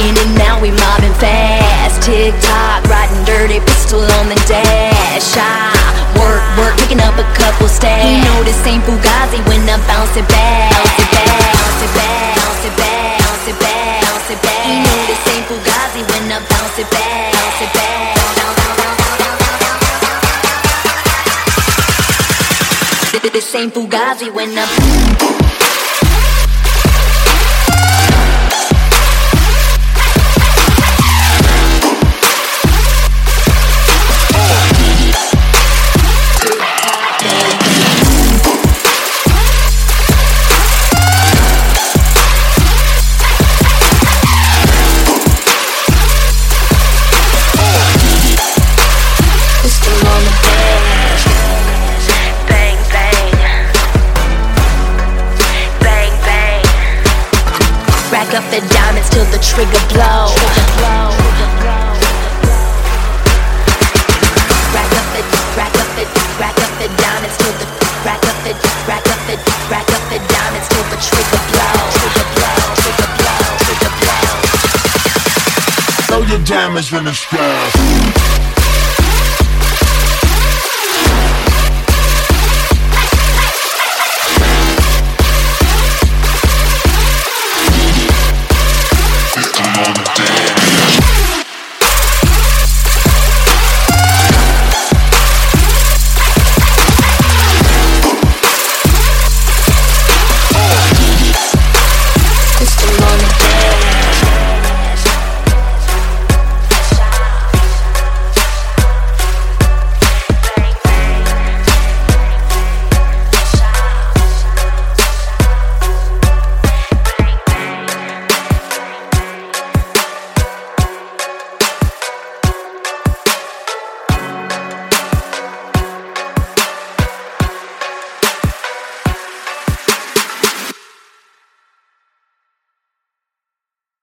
in and out, we mobbing fast. Tick-tock, riding dirty, pistol on the dash. Work, picking up a couple stacks. You know this ain't Fugazi when I bounce it back. Bounce it back, bounce it back, bounce it back, bounce it back, bounce it back. You know this ain't Fugazi when I bounce it back. Bounce it back. This ain't Fugazi when I up the diamonds till the trigger blow. Rack up the diamonds till the diamonds till the trigger blow. Throw your diamonds in the sky.